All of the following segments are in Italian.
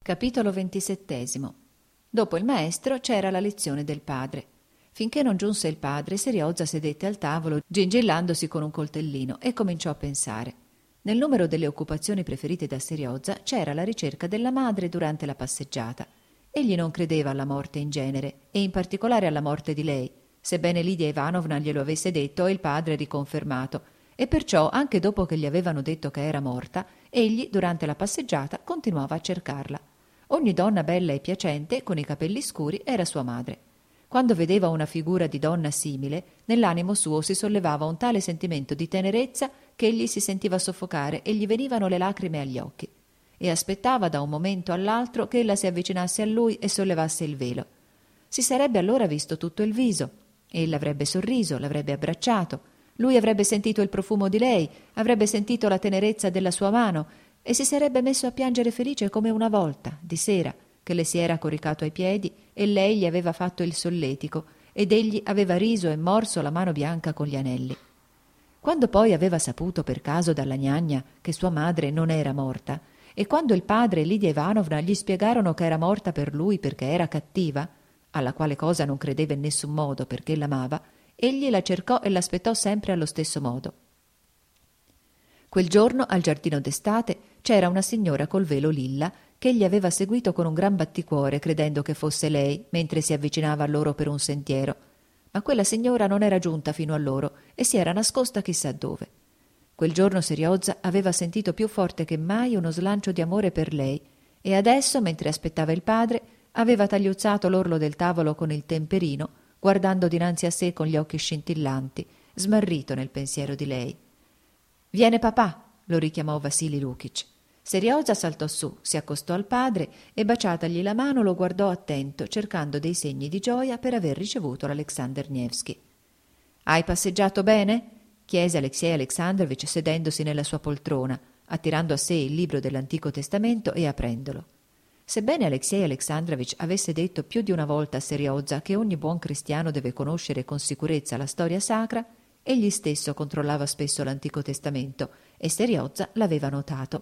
Capitolo 27. Dopo il maestro c'era la lezione del padre. Finché non giunse il padre, Seriozza sedette al tavolo, gingillandosi con un coltellino, e cominciò a pensare. Nel numero delle occupazioni preferite da Seriozza c'era la ricerca della madre durante la passeggiata. Egli non credeva alla morte in genere, e in particolare alla morte di lei, sebbene Lidia Ivanovna glielo avesse detto e il padre riconfermato, e perciò, anche dopo che gli avevano detto che era morta, egli, durante la passeggiata, continuava a cercarla. Ogni donna bella e piacente, con i capelli scuri, era sua madre. Quando vedeva una figura di donna simile, nell'animo suo si sollevava un tale sentimento di tenerezza che egli si sentiva soffocare e gli venivano le lacrime agli occhi. E aspettava da un momento all'altro che ella si avvicinasse a lui e sollevasse il velo. Si sarebbe allora visto tutto il viso. Ella avrebbe sorriso, l'avrebbe abbracciato. Lui avrebbe sentito il profumo di lei, avrebbe sentito la tenerezza della sua mano e si sarebbe messo a piangere felice come una volta, di sera, che le si era coricato ai piedi e lei gli aveva fatto il solletico ed egli aveva riso e morso la mano bianca con gli anelli. Quando poi aveva saputo per caso dalla gnagna che sua madre non era morta e quando il padre e Lidia Ivanovna gli spiegarono che era morta per lui perché era cattiva, alla quale cosa non credeva in nessun modo perché l'amava, egli la cercò e l'aspettò sempre allo stesso modo. Quel giorno al giardino d'estate c'era una signora col velo lilla che egli aveva seguito con un gran batticuore credendo che fosse lei mentre si avvicinava a loro per un sentiero, ma quella signora non era giunta fino a loro e si era nascosta chissà dove. Quel giorno Seriozza aveva sentito più forte che mai uno slancio di amore per lei e adesso, mentre aspettava il padre, aveva tagliuzzato l'orlo del tavolo con il temperino, guardando dinanzi a sé con gli occhi scintillanti, smarrito nel pensiero di lei. «Viene papà!» lo richiamò Vasilij Lukic. Seriozza saltò su, si accostò al padre e, baciatagli la mano, lo guardò attento, cercando dei segni di gioia per aver ricevuto l'Alexander Nevsky. «Hai passeggiato bene?» chiese Alexei Alexandrovich sedendosi nella sua poltrona, attirando a sé il libro dell'Antico Testamento e aprendolo. Sebbene Alexei Alexandrovich avesse detto più di una volta a Seriozza che ogni buon cristiano deve conoscere con sicurezza la storia sacra, egli stesso controllava spesso l'Antico Testamento e Seriozza l'aveva notato.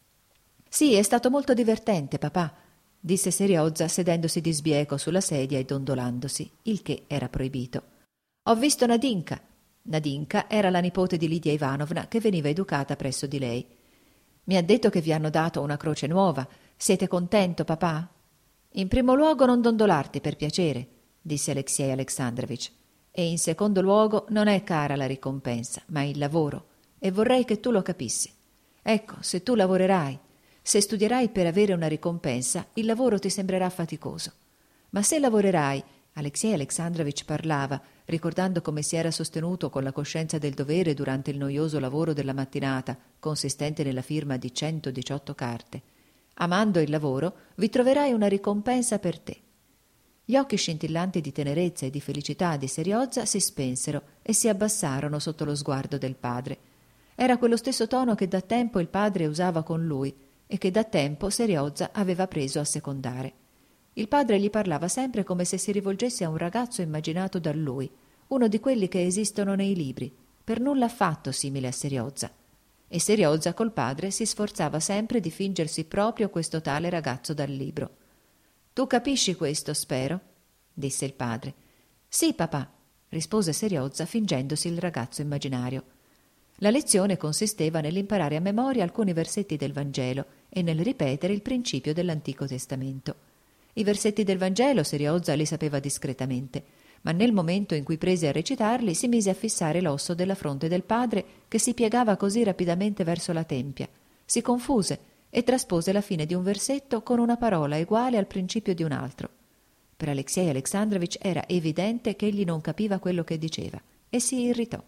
«Sì, è stato molto divertente, papà», disse Seriozza sedendosi di sbieco sulla sedia e dondolandosi, il che era proibito. «Ho visto Nadinka». Nadinka era la nipote di Lidia Ivanovna che veniva educata presso di lei. «Mi ha detto che vi hanno dato una croce nuova. Siete contento, papà?» «In primo luogo non dondolarti, per piacere», disse Alexei Alexandrovich. «E in secondo luogo non è cara la ricompensa, ma il lavoro, e vorrei che tu lo capissi. Ecco, se tu lavorerai, se studierai per avere una ricompensa, il lavoro ti sembrerà faticoso. Ma se lavorerai», Alexei Alexandrovich parlava, ricordando come si era sostenuto con la coscienza del dovere durante il noioso lavoro della mattinata, consistente nella firma di 118 carte. «Amando il lavoro, vi troverai una ricompensa per te». Gli occhi scintillanti di tenerezza e di felicità di Seriozza si spensero e si abbassarono sotto lo sguardo del padre. Era quello stesso tono che da tempo il padre usava con lui e che da tempo Seriozza aveva preso a secondare. Il padre gli parlava sempre come se si rivolgesse a un ragazzo immaginato da lui, uno di quelli che esistono nei libri, per nulla affatto simile a Seriozza. E Seriozza col padre si sforzava sempre di fingersi proprio questo tale ragazzo dal libro. «Tu capisci questo, spero?» disse il padre. «Sì, papà», rispose Seriozza fingendosi il ragazzo immaginario. La lezione consisteva nell'imparare a memoria alcuni versetti del Vangelo e nel ripetere il principio dell'Antico Testamento. I versetti del Vangelo Seriozza li sapeva discretamente, ma nel momento in cui prese a recitarli si mise a fissare l'osso della fronte del padre che si piegava così rapidamente verso la tempia, si confuse e traspose la fine di un versetto con una parola uguale al principio di un altro. Per Alexei Alexandrovich era evidente che egli non capiva quello che diceva e si irritò.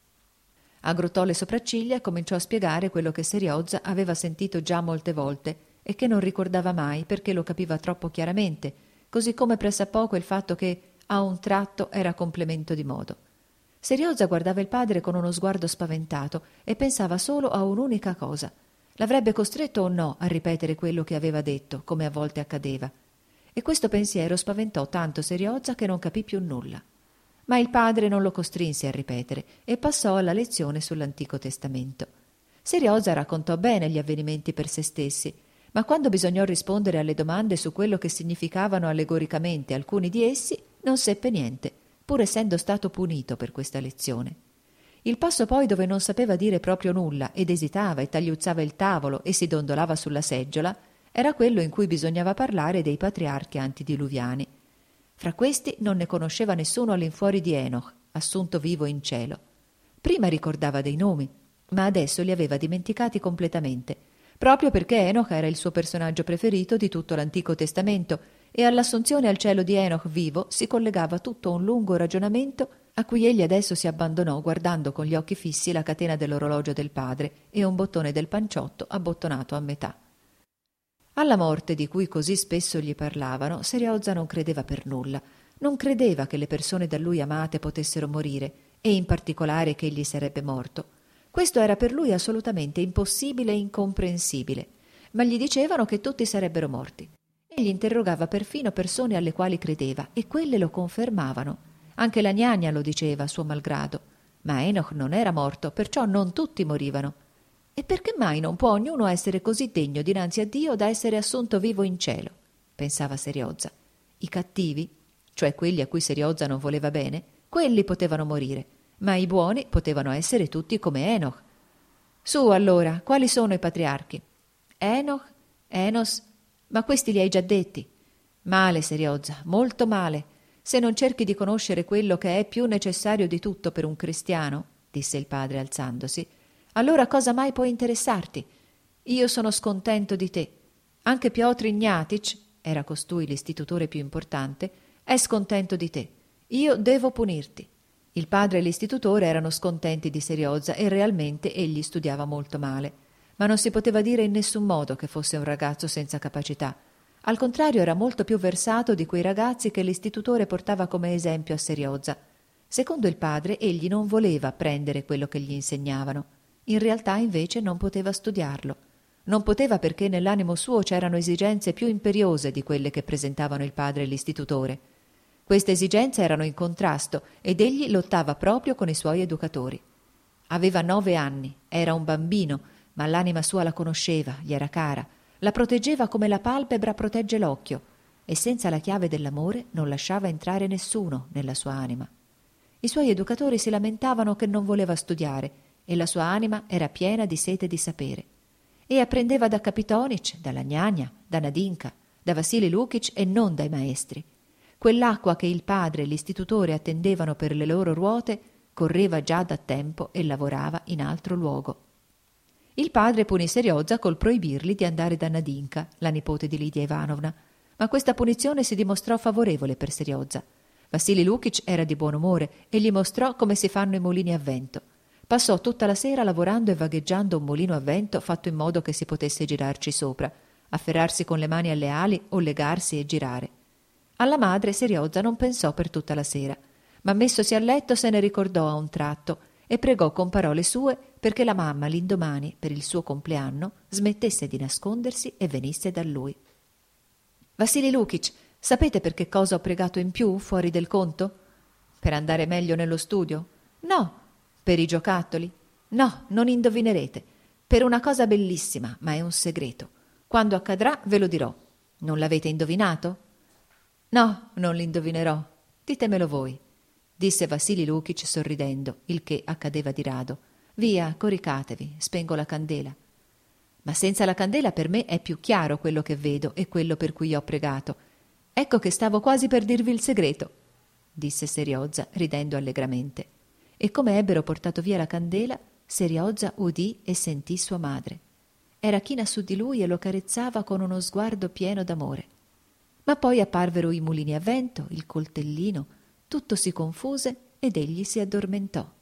Aggrottò le sopracciglia e cominciò a spiegare quello che Seriozza aveva sentito già molte volte e che non ricordava mai perché lo capiva troppo chiaramente, così come pressappoco il fatto che a un tratto era complemento di modo. Seriozza guardava il padre con uno sguardo spaventato e pensava solo a un'unica cosa: l'avrebbe costretto o no a ripetere quello che aveva detto, come a volte accadeva. E questo pensiero spaventò tanto Seriozza che non capì più nulla. Ma il padre non lo costrinse a ripetere e passò alla lezione sull'Antico Testamento. Seriozza raccontò bene gli avvenimenti per se stessi, ma quando bisognò rispondere alle domande su quello che significavano allegoricamente alcuni di essi, non seppe niente, pur essendo stato punito per questa lezione. Il passo poi dove non sapeva dire proprio nulla ed esitava e tagliuzzava il tavolo e si dondolava sulla seggiola era quello in cui bisognava parlare dei patriarchi antediluviani. Fra questi non ne conosceva nessuno all'infuori di Enoch, assunto vivo in cielo. Prima ricordava dei nomi, ma adesso li aveva dimenticati completamente, proprio perché Enoch era il suo personaggio preferito di tutto l'Antico Testamento e all'assunzione al cielo di Enoch vivo si collegava tutto un lungo ragionamento a cui egli adesso si abbandonò guardando con gli occhi fissi la catena dell'orologio del padre e un bottone del panciotto abbottonato a metà. Alla morte di cui così spesso gli parlavano, Seriozza non credeva per nulla, non credeva che le persone da lui amate potessero morire e in particolare che egli sarebbe morto. Questo era per lui assolutamente impossibile e incomprensibile, ma gli dicevano che tutti sarebbero morti. Egli interrogava perfino persone alle quali credeva e quelle lo confermavano. Anche la gnagna lo diceva a suo malgrado. Ma Enoch non era morto, perciò non tutti morivano. E perché mai non può ognuno essere così degno dinanzi a Dio da essere assunto vivo in cielo? Pensava Seriozza. I cattivi, cioè quelli a cui Seriozza non voleva bene, quelli potevano morire, ma i buoni potevano essere tutti come Enoch. Su allora, quali sono i patriarchi? Enoch, Enos, ma questi li hai già detti. Male, Seriozza, molto male. Se non cerchi di conoscere quello che è più necessario di tutto per un cristiano, disse il padre alzandosi, allora cosa mai può interessarti? Io sono scontento di te. Anche Piotr Ignatich, era costui l'istitutore più importante, è scontento di te. Io devo punirti. Il padre e l'istitutore erano scontenti di Seriozza e realmente egli studiava molto male. Ma non si poteva dire in nessun modo che fosse un ragazzo senza capacità. Al contrario era molto più versato di quei ragazzi che l'istitutore portava come esempio a Seriozza. Secondo il padre egli non voleva apprendere quello che gli insegnavano. In realtà invece non poteva studiarlo. Non poteva perché nell'animo suo c'erano esigenze più imperiose di quelle che presentavano il padre e l'istitutore. Queste esigenze erano in contrasto ed egli lottava proprio con i suoi educatori. Aveva 9 anni, era un bambino, ma l'anima sua la conosceva, gli era cara, la proteggeva come la palpebra protegge l'occhio e senza la chiave dell'amore non lasciava entrare nessuno nella sua anima. I suoi educatori si lamentavano che non voleva studiare e la sua anima era piena di sete di sapere. E apprendeva da Kapitonic, dalla gnagna, da Nadinka, da Vassili Lukic e non dai maestri. Quell'acqua che il padre e l'istitutore attendevano per le loro ruote correva già da tempo e lavorava in altro luogo. Il padre punì Seriozza col proibirgli di andare da Nadinka, la nipote di Lidia Ivanovna, ma questa punizione si dimostrò favorevole per Seriozza. Vassili Lukic era di buon umore e gli mostrò come si fanno i mulini a vento. Passò tutta la sera lavorando e vagheggiando un mulino a vento fatto in modo che si potesse girarci sopra, afferrarsi con le mani alle ali o legarsi e girare. Alla madre Seriozza non pensò per tutta la sera, ma messosi a letto se ne ricordò a un tratto e pregò con parole sue perché la mamma l'indomani, per il suo compleanno, smettesse di nascondersi e venisse da lui. Vassili Lukic, sapete per che cosa ho pregato in più, fuori del conto? Per andare meglio nello studio? No. Per i giocattoli? No, non indovinerete. Per una cosa bellissima, ma è un segreto. Quando accadrà ve lo dirò. Non l'avete indovinato? No, non l'indovinerò. Ditemelo voi, disse Vassili Lukic sorridendo, il che accadeva di rado. Via, coricatevi, spengo la candela. Ma senza la candela per me è più chiaro quello che vedo e quello per cui ho pregato. Ecco che stavo quasi per dirvi il segreto, disse Seriozza, ridendo allegramente. E come ebbero portato via la candela, Seriozza udì e sentì sua madre. Era china su di lui e lo carezzava con uno sguardo pieno d'amore. Ma poi apparvero i mulini a vento, il coltellino, tutto si confuse ed egli si addormentò.